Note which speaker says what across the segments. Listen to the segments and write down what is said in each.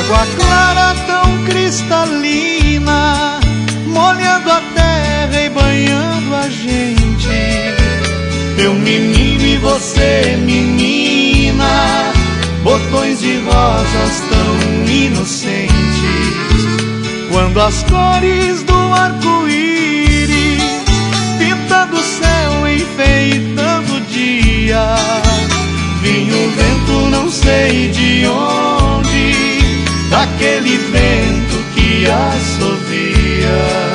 Speaker 1: água clara tão cristalina, molhando a terra e banhando a gente. Eu menino e você menina, botões de rosas tão inocentes. Quando as cores do arco-íris pintando o céu, enfeitando o dia, vinha o vento não sei de onde, daquele vento que assovia.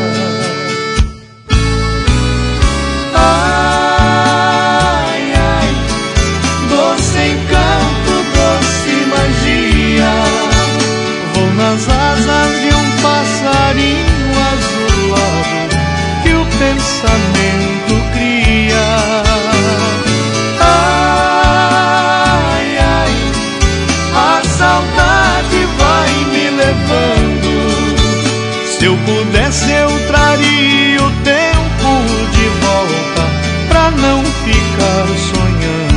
Speaker 1: Nas asas de um passarinho azulado que o pensamento cria. Ai, ai, a saudade vai me levando. Se eu pudesse eu traria o tempo de volta pra não ficar sonhando.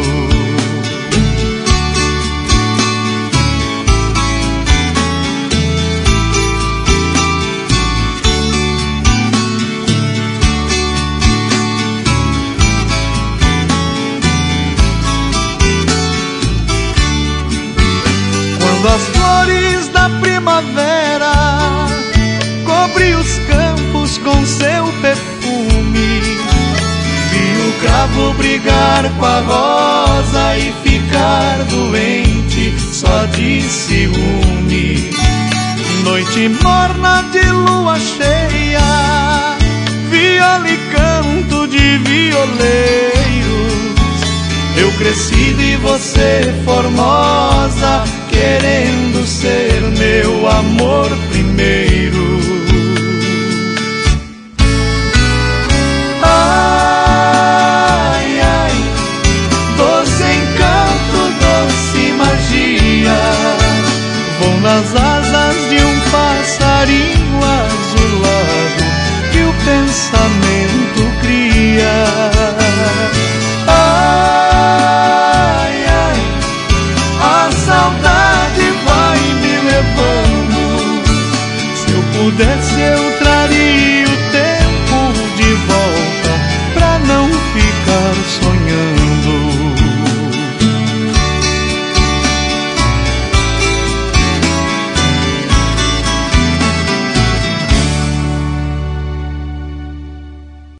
Speaker 1: Quando as flores da primavera cobrem os campos com seu perfume, vi o cravo brigar com a rosa e ficar doente só de ciúme. Noite morna de lua cheia, viola e canto de violeiros. Eu crescido e você formosa, querendo ser meu amor primeiro.